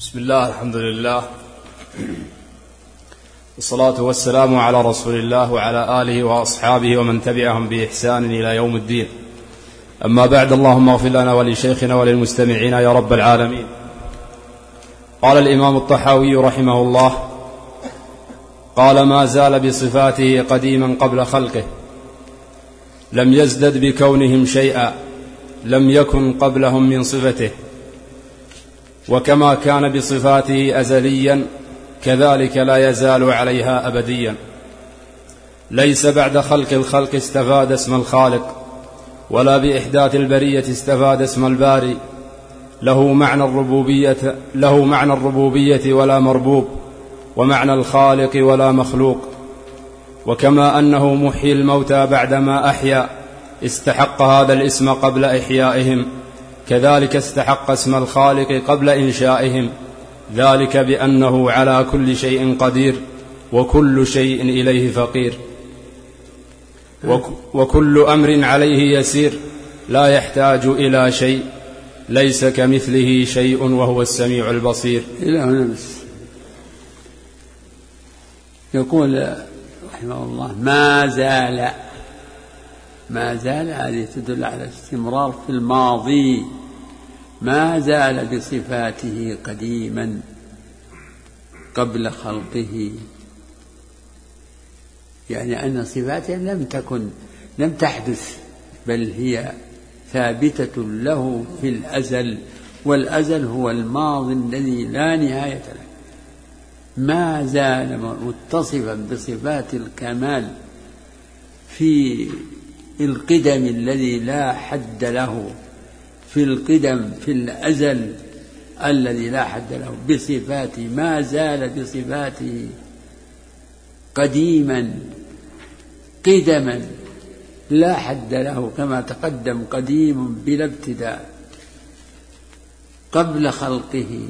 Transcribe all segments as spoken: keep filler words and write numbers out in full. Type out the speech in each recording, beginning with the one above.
بسم الله، الحمد لله، والصلاة والسلام على رسول الله وعلى آله وأصحابه ومن تبعهم بإحسان إلى يوم الدين. أما بعد، اللهم اغفر لنا ولشيخنا وللمستمعين يا رب العالمين. قال الإمام الطحاوي رحمه الله: قال: ما زال بصفاته قديما قبل خلقه، لم يزدد بكونهم شيئا، لم يكن قبلهم من صفته، وكما كان بصفاته أزليا كذلك لا يزال عليها أبديا. ليس بعد خلق الخلق استفاد اسم الخالق، ولا بإحداث البرية استفاد اسم الباري. له معنى الربوبية, له معنى الربوبية ولا مربوب، ومعنى الخالق ولا مخلوق. وكما أنه محيي الموتى بعدما أحيا استحق هذا الاسم قبل إحيائهم، كذلك استحق اسم الخالق قبل إنشائهم، ذلك بأنه على كل شيء قدير، وكل شيء إليه فقير، وكل أمر عليه يسير، لا يحتاج إلى شيء، ليس كمثله شيء وهو السميع البصير. إلى هنا بس. يقول رحمه الله: ما زال. ما زال هذه تدل على استمرار في الماضي. ما زال بصفاته قديما قبل خلقه، يعني أن صفاته لم تكن لم تحدث، بل هي ثابتة له في الأزل، والأزل هو الماضي الذي لا نهاية له. ما زال متصفا بصفات الكمال في القدم الذي لا حد له، في القدم في الأزل الذي لا حد له، بصفاته. ما زال بصفاته قديما قدما لا حد له، كما تقدم: قديم بلا ابتداء قبل خلقه.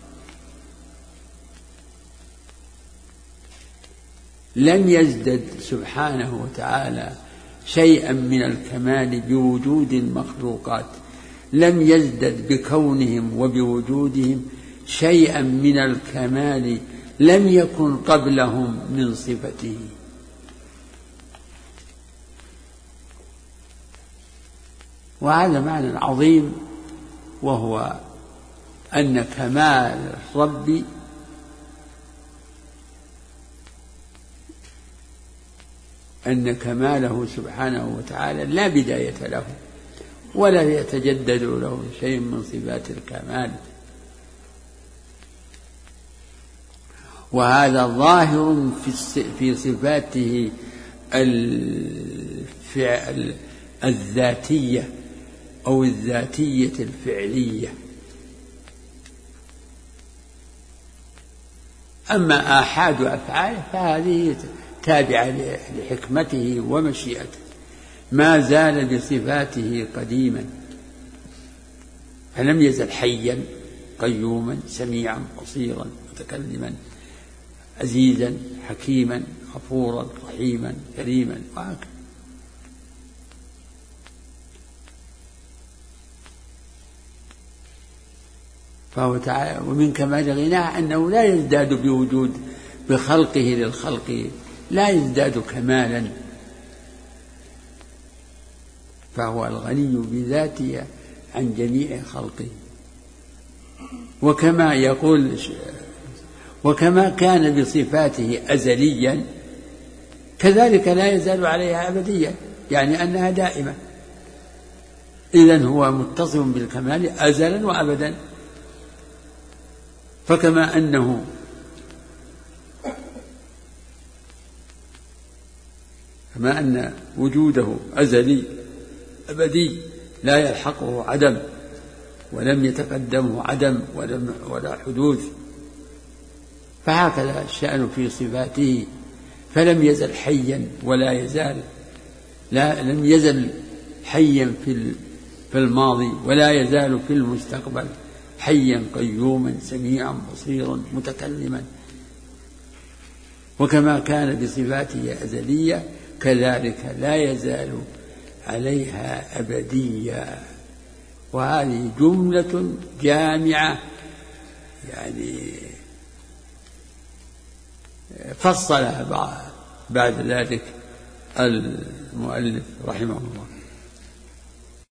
لم يزدد سبحانه وتعالى شيئا من الكمال بوجود المخلوقات، لم يزدد بكونهم وبوجودهم شيئا من الكمال لم يكن قبلهم من صفته. وهذا معنى عظيم، وهو أن كمال الرب أن كماله سبحانه وتعالى لا بداية له، ولا يتجدد له شيء من صفات الكمال. وهذا ظاهر في صفاته الفعل الذاتية أو الذاتية الفعلية. أما آحاد أفعاله فهذه تابعة لحكمته ومشيئته. ما زال بصفاته قديما، فلم يزل حيا قيوما سميعا بصيرا متكلما عزيزا حكيما غفورا رحيما كريما، وهكذا. فهو تعالى ومن كمال غناه أنه لا يزداد بوجود بخلقه للخلق، لا يزداد كمالا، فهو الغني بذاته عن جميع خلقه. وكما يقول وكما كان بصفاته أزليا كذلك لا يزال عليها أبديا، يعني أنها دائمة. إذن هو متصف بالكمال أزلا وأبدا. فكما أنه كما أن وجوده أزلي أبدي لا يلحقه عدم، ولم يتقدمه عدم ولم ولا حدوث، فهكذا الشأن في صفاته. فلم يزل حيا ولا يزال، لا لم يزل حيا في في الماضي ولا يزال في المستقبل حيا قيوما سميعا بصيرا متكلما. وكما كان بصفاته أزلية كذلك لا يزال عليها أبديا. وهذه جملة جامعة يعني فصل بعد ذلك المؤلف رحمه الله.